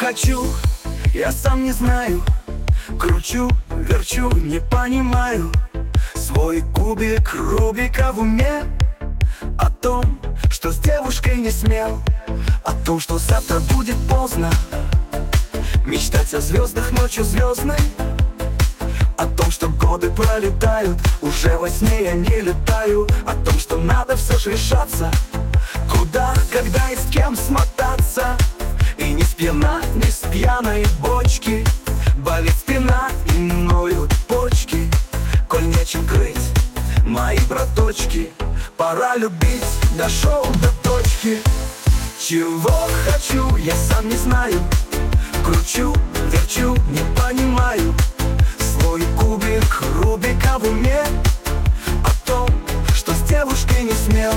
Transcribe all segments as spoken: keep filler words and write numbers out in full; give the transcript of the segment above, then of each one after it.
хочу, я сам не знаю. Кручу, верчу, не понимаю. Свой кубик Рубика в уме. О том, что с девушкой не смел. О том, что завтра будет поздно мечтать о звездах ночью звездной. О том, что годы пролетают, уже во сне я не летаю. О том, что надо все же решаться, куда, когда и с кем смотаться. И не спьяна, не с пьяной бочки болит спина и ноют почки. Коль нечем крыть, мои браточки, пора любить, дошел до точки. Чего хочу, я сам не знаю. Кручу, верчу, не понимаю. Свой кубик Рубика в уме. О том, что с девушкой не смел.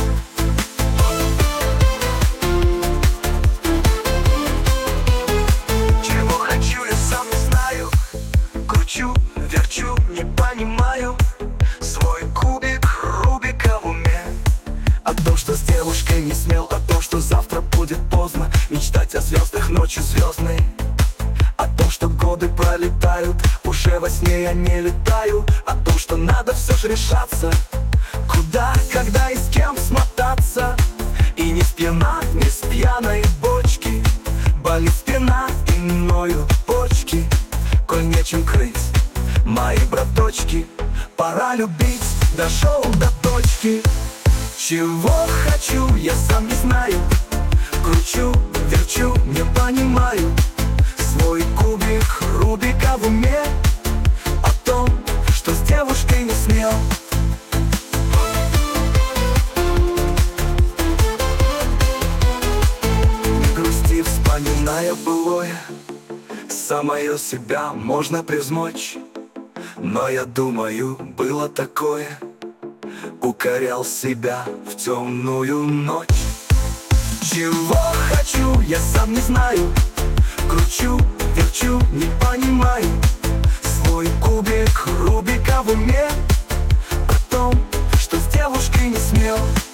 Чего хочу, я сам не знаю. Кручу, верчу, не понимаю. Свой кубик Рубика в уме. О том, что с девушкой не смел. О том, что завтра будет поздно мечтать о звездах ночью звездной. О том, что годы пролетают, уже во сне я не летаю. О том, что надо все же решаться, куда, когда и с кем смотаться. И не с пьяна, не с пьяной бочки болит спина и ноют почки. Коль нечем крыть, мои браточки, пора любить, дошел до точки. Чего хочу, я сам не знаю. Кручу, верчу, не понимаю. Свой кубик Рубика в уме. О том, что с девушкой не смел. Не грусти, вспоминая былое, самое себя можно превзмочь. Но я думаю, было такое, укорял себя в темную ночь. Чего хочу, я сам не знаю. Кручу, верчу, не понимаю. Свой кубик Рубика в уме. О том, что с девушкой не смел.